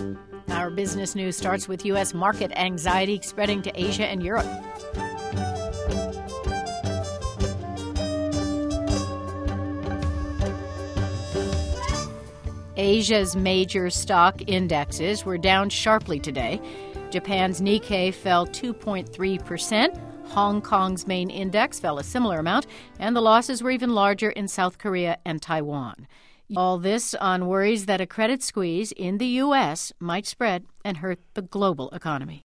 Our business news starts with U.S. market anxiety spreading to Asia and Europe. Asia's major stock indexes were down sharply today. Japan's Nikkei fell 2.3%. Hong Kong's main index fell a similar amount, and the losses were even larger in South Korea and Taiwan. All this on worries that a credit squeeze in the U.S. might spread and hurt the global economy.